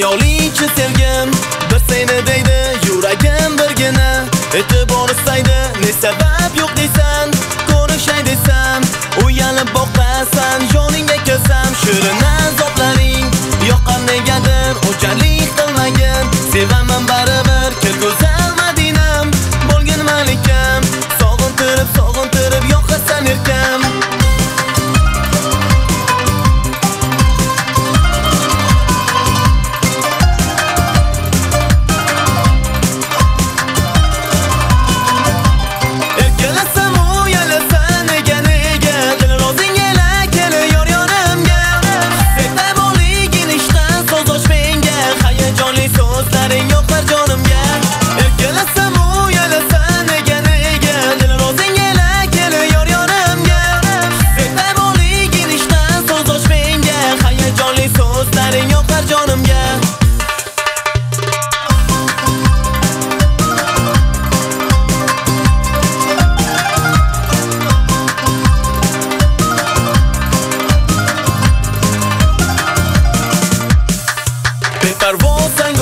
Dunyolicha sevgim bir seni deydi yuragim birgina e'tibor istaydi ne sabab yo'q deysan ko'rishay desam uyalib boqasan joningga kirsam shirin azoblaring yoqqan negadir o'chalik qilmagin sevaman baribir kir go'zal Madinam bo'lgin malikam sog'intirib yoqasan erkam Parvozsan